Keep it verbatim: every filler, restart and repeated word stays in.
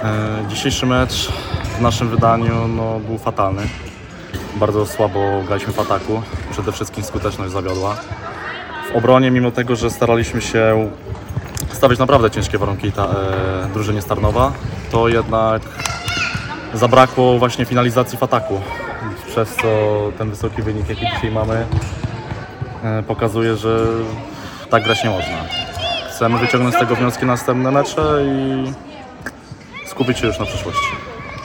Dzisiejszy mecz w naszym wydaniu no, był fatalny. Bardzo słabo graliśmy w ataku. Przede wszystkim skuteczność zawiodła. W obronie, mimo tego, że staraliśmy się stawiać naprawdę ciężkie warunki ta, e, drużynie z Tarnowa, to jednak zabrakło właśnie finalizacji w ataku. Przez co ten wysoki wynik, jaki dzisiaj mamy, e, pokazuje, że tak grać nie można. Chcemy wyciągnąć z tego wnioski na następne mecze i skupić się już na przyszłości.